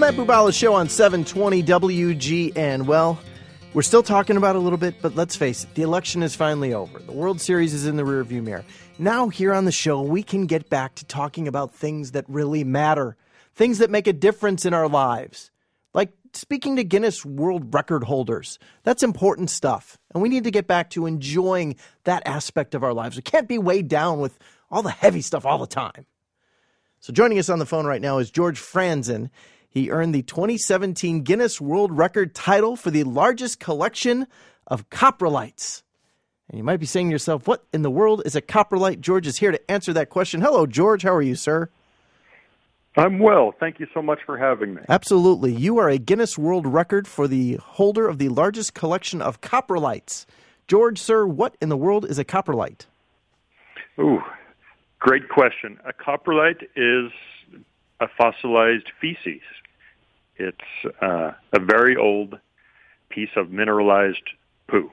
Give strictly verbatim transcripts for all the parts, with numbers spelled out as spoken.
Matt Bubala Show on seven twenty W G N. Well, we're still talking about it a little bit, but let's face it, the election is finally over. The World Series is in the rearview mirror. Now here on the show, we can get back to talking about things that really matter, things that make a difference in our lives, like speaking to Guinness World Record holders. That's important stuff, and we need to get back to enjoying that aspect of our lives. We can't be weighed down with all the heavy stuff all the time. So joining us on the phone right now is George Franzen. He earned the twenty seventeen Guinness World Record title for the largest collection of coprolites. And you might be saying to yourself, what in the world is a coprolite? George is here to answer that question. Hello, George. How are you, sir? I'm well. Thank you so much for having me. Absolutely. You are a Guinness World Record for the holder of the largest collection of coprolites. George, sir, what in the world is a coprolite? Ooh, great question. A coprolite is a fossilized feces. It's uh, a very old piece of mineralized poo.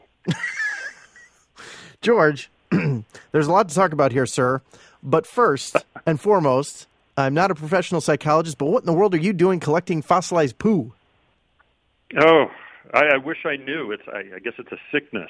George, there's a lot to talk about here, sir. But first and foremost, I'm not a professional psychologist, but what in the world are you doing collecting fossilized poo? Oh, I, I wish I knew. It's I, I guess it's a sickness.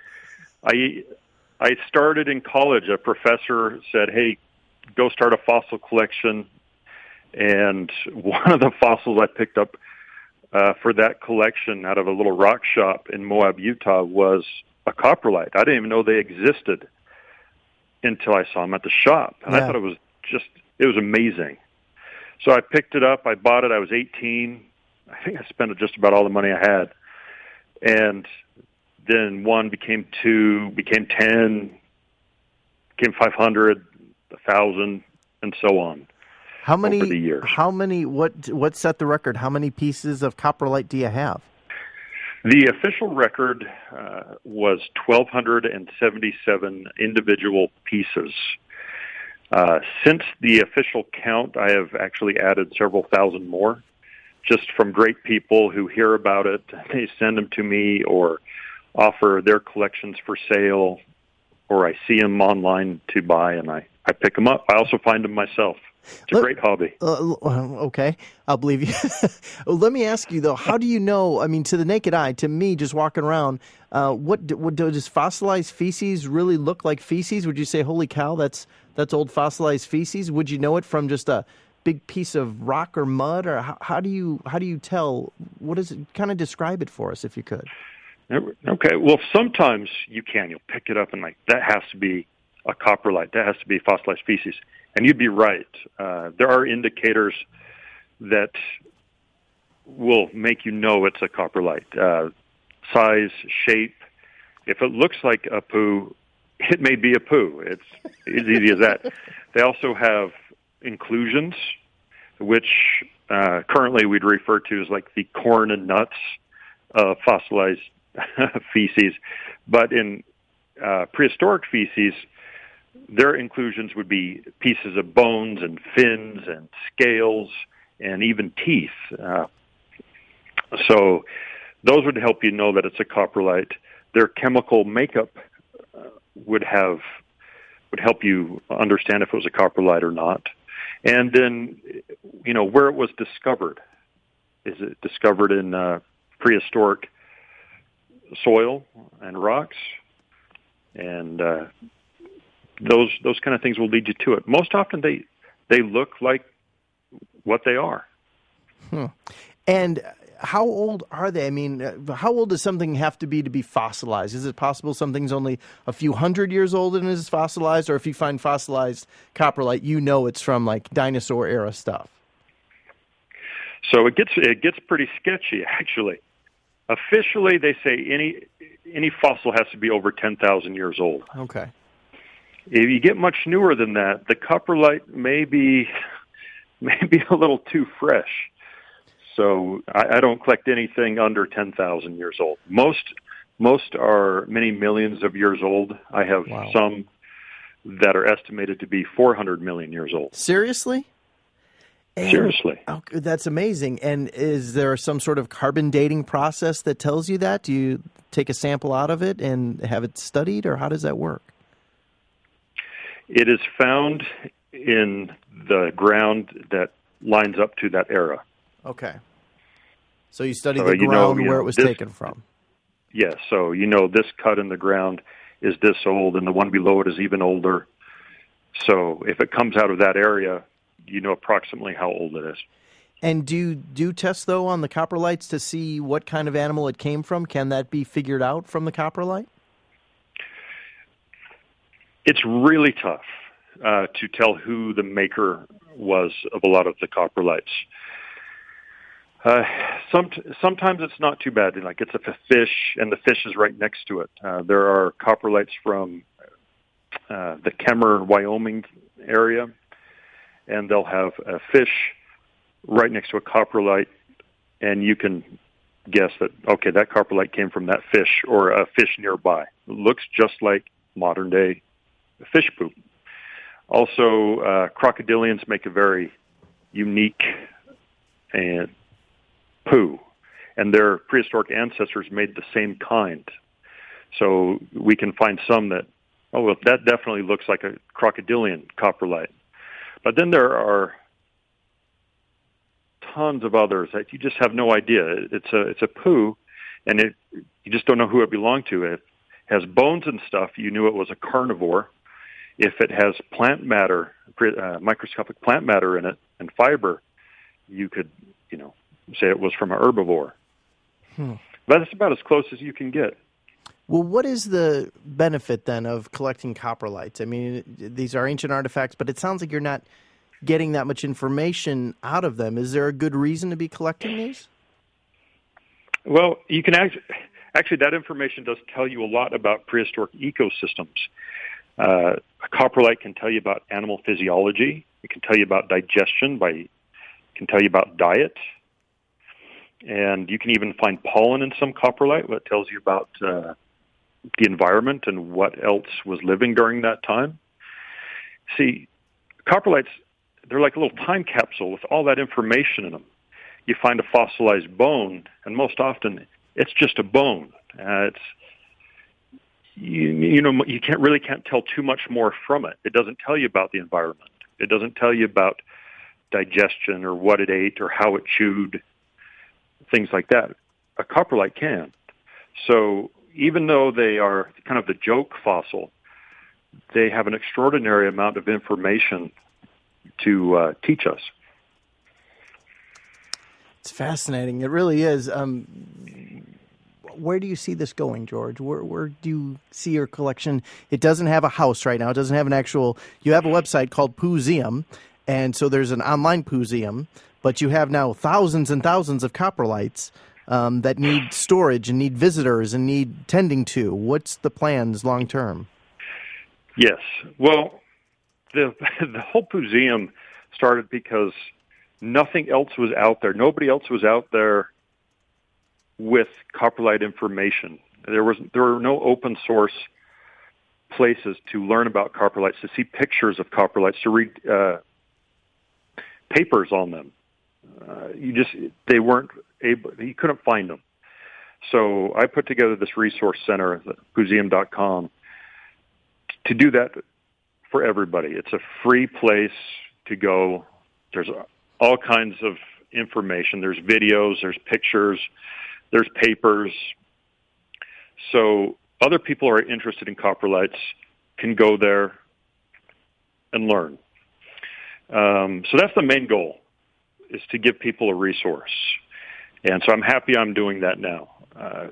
I I started in college. A professor said, "Hey, go start a fossil collection." And one of the fossils I picked up uh, for that collection out of a little rock shop in Moab, Utah, was a coprolite. I didn't even know they existed until I saw them at the shop. And yeah. I thought it was just, it was amazing. So I picked it up. I bought it. I was eighteen. I think I spent just about all the money I had. And then one became two, became ten, became five hundred, one thousand, and so on. How many, over the years. How many, what, what set the record? How many pieces of coprolite do you have? The official record uh, was one thousand two hundred seventy-seven individual pieces. Uh, since the official count, I have actually added several thousand more, just from great people who hear about it. They send them to me or offer their collections for sale, or I see them online to buy, and I, I pick them up. I also find them myself. It's a Let, great hobby. Uh, okay, I'll believe you. Well, let me ask you, though, how do you know, I mean, to the naked eye, to me, just walking around, uh, what, what does fossilized feces really look like feces? Would you say, holy cow, that's that's old fossilized feces? Would you know it from just a big piece of rock or mud? Or how, how do you how do you tell? What is it? Kind of describe it for us, if you could. Okay, well, sometimes you can. You'll pick it up and, like, that has to be a coprolite. That has to be fossilized feces. And you'd be right. Uh, there are indicators that will make you know it's a coprolite. Uh, size, shape. If it looks like a poo, it may be a poo. It's as easy as that. They also have inclusions, which uh, currently we'd refer to as like the corn and nuts of fossilized feces. But in uh, prehistoric feces, their inclusions would be pieces of bones and fins and scales and even teeth. Uh, so those would help you know that it's a coprolite. Their chemical makeup uh, would have would help you understand if it was a coprolite or not. And then, you know, where it was discovered. Is it discovered in uh, prehistoric soil and rocks? And uh, those those kind of things will lead you to it. Most often they they look like what they are. Hmm. And how old are they? I mean, how old does something have to be to be fossilized? Is it possible something's only a few hundred years old and is fossilized? Or if you find fossilized coprolite, you know it's from like dinosaur era stuff? So it gets it gets pretty sketchy, actually. Officially, they say any any fossil has to be over ten thousand years old. Okay. If you get much newer than that, the coprolite may be, may be a little too fresh. So I, I don't collect anything under ten thousand years old. Most most are many millions of years old. I have wow. some that are estimated to be four hundred million years old. Seriously? And, Seriously. oh, that's amazing. And is there some sort of carbon dating process that tells you that? Do you take a sample out of it and have it studied, or how does that work? It is found in the ground that lines up to that era. Okay. So you study So the you ground know, you where know, it was this- taken from. Yes, so you know this cut in the ground is this old, and the one below it is even older. So if it comes out of that area, you know approximately how old it is. And do you do tests, though, on the coprolites to see what kind of animal it came from? Can that be figured out from the coprolite? It's really tough uh, to tell who the maker was of a lot of the coprolites. Uh, some, sometimes it's not too bad. Like it's a fish, and the fish is right next to it. Uh, there are coprolites from uh, the Kemmer, Wyoming area, and they'll have a fish right next to a coprolite, and you can guess that, okay, that coprolite came from that fish or a fish nearby. It looks just like modern-day fish poop. Also, uh, crocodilians make a very unique and poo, and their prehistoric ancestors made the same kind. So we can find some that, oh, well, that definitely looks like a crocodilian coprolite. But then there are tons of others that you just have no idea. It's a it's a poo, and it you just don't know who it belonged to. If it has bones and stuff, you knew it was a carnivore. If it has plant matter, uh, microscopic plant matter in it and fiber, you could, you know, say it was from an herbivore. Hmm. But that's about as close as you can get. Well, what is the benefit then of collecting coprolites? I mean, these are ancient artifacts, but it sounds like you're not getting that much information out of them. Is there a good reason to be collecting these? Well, you can actually, actually that information does tell you a lot about prehistoric ecosystems. Uh, a coprolite can tell you about animal physiology. It can tell you about digestion. By it can tell you about diet. And you can even find pollen in some coprolite, what tells you about uh, the environment and what else was living during that time. See, coprolites, they're like a little time capsule with all that information in them. You find a fossilized bone, and most often it's just a bone. Uh, it's you, you know you can't really can't tell too much more from it. It doesn't tell you about the environment. It doesn't tell you about digestion or what it ate or how it chewed, things like that. A coprolite can. So even though they are kind of the joke fossil, they have an extraordinary amount of information to uh, teach us. It's fascinating. It really is. Um, where do you see this going, George? Where, where do you see your collection? It doesn't have a house right now. It doesn't have an actual... You have a website called Pooseum, and so there's an online Pooseum, but you have now thousands and thousands of coprolites um, that need storage and need visitors and need tending to. What's the plans long term? Yes. Well, the the whole Pooseum started because nothing else was out there. Nobody else was out there with coprolite information. There was there were no open source places to learn about coprolites, to see pictures of coprolites, to read uh, papers on them. Uh, you just they weren't able. You couldn't find them. So I put together this resource center, Pooseum dot com, to do that for everybody. It's a free place to go. There's all kinds of information. There's videos, there's pictures, there's papers. So other people who are interested in coprolites can go there and learn. Um, so that's the main goal, is to give people a resource. And so I'm happy I'm doing that now. Uh,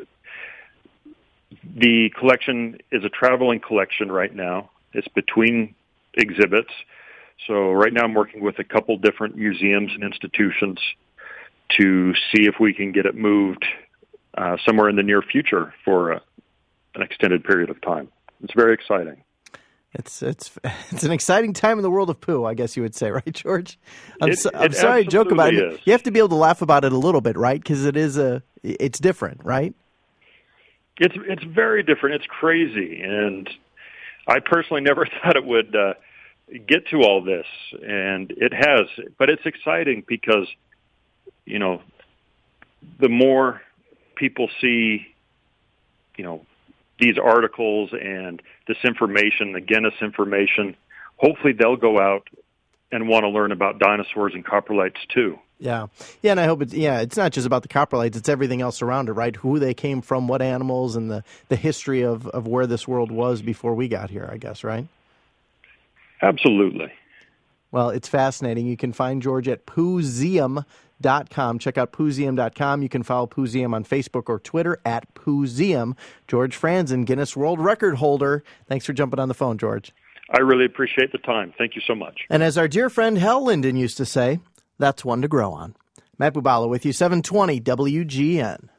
the collection is a traveling collection right now. It's between exhibits. So right now I'm working with a couple different museums and institutions to see if we can get it moved uh, somewhere in the near future for uh, an extended period of time. It's very exciting. It's it's it's an exciting time in the world of poo, I guess you would say, right, George? I'm, it, so, I'm it sorry to joke about it. Is. You have to be able to laugh about it a little bit, right? Because it is a it's different, right? It's it's very different. It's crazy, and I personally never thought it would uh, get to all this, and it has. But it's exciting because, you know, the more people see, you know, these articles and this information, the Guinness information, hopefully they'll go out and want to learn about dinosaurs and coprolites too. Yeah. Yeah, and I hope it's, yeah, it's not just about the coprolites, it's everything else around it, right? Who they came from, what animals, and the, the history of, of where this world was before we got here, I guess, right? Absolutely. Well, it's fascinating. You can find George at Pooseum dot com. Check out Pooseum dot com. You can follow Pooseum on Facebook or Twitter at Pooseum. George Franzen, Guinness World Record holder. Thanks for jumping on the phone, George. I really appreciate the time. Thank you so much. And as our dear friend Hal Linden used to say, that's one to grow on. Matt Bubala with you, seven twenty W G N.